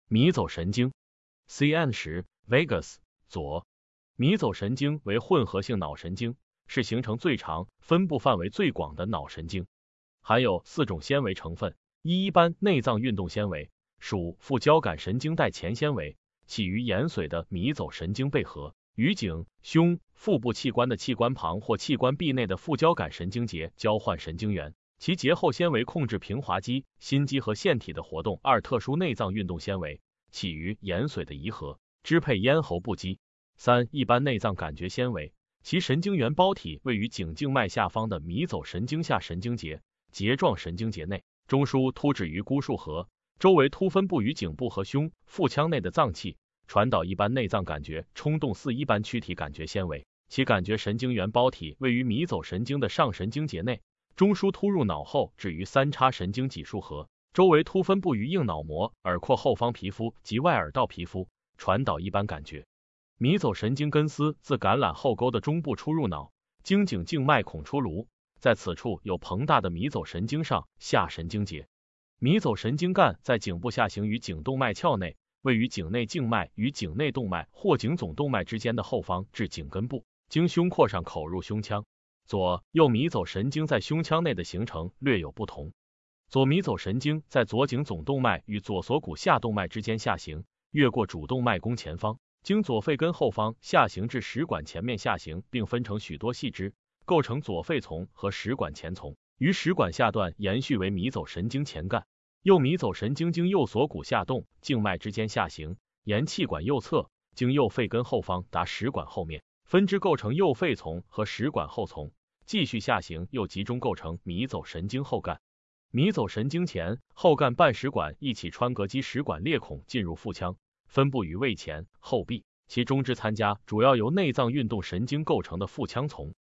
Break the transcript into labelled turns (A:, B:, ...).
A: 迷走神经 CN10 Vagus 左。迷走神经为混合性脑神经，是形成最长、分布范围最广的脑神经，含有4种纤维成分。一般内脏运动纤维，属副交感神经带前纤维，起于延髓的迷走神经背核，与颈、胸、腹部器官的器官旁或器官壁内的副交感神经节交换神经元。其节后纤维控制平滑肌、心肌和腺体的活动。二、特殊内脏运动纤维，起于延髓的颐核，支配咽喉部肌。三、一般内脏感觉纤维，其神经元胞体位于颈静脉下方的迷走神经下神经节、节状神经节内，中枢突止于孤束核，周围突分布于颈部和胸、腹腔内的脏器，传导一般内脏感觉冲动。四、一般躯体感觉纤维，其感觉神经元胞体位于迷走神经的上神经节内，中枢突入脑后止于三叉神经脊束核，周围突分布于硬脑膜、耳廓后方皮肤及外耳道皮肤，传导一般感觉。迷走神经根丝自橄榄后沟的中部出入脑，经颈静脉孔出颅，在此处有膨大的迷走神经上下神经节。迷走神经干在颈部下行于颈动脉鞘内，位于颈内静脉与颈内动脉或颈总动脉之间的后方至颈根部，经胸廓上口入胸腔。左右迷走神经在胸腔内的形成略有不同。左迷走神经在左颈总动脉与左锁骨下动脉之间下行，越过主动脉弓前方，经左肺根后方下行至食管前面下行，并分成许多细支，构成左肺丛和食管前丛，于食管下段延续为迷走神经前干。右迷走神经经右锁骨下动静脉之间下行，沿气管右侧，经右肺根后方达食管后面，分支构成右肺丛和食管后丛，继续下行又集中构成迷走神经后干。迷走神经前后干半食管一起穿膈肌食管裂孔进入腹腔，分布于胃前、后壁，其中支参加主要由内脏运动神经构成的腹腔丛。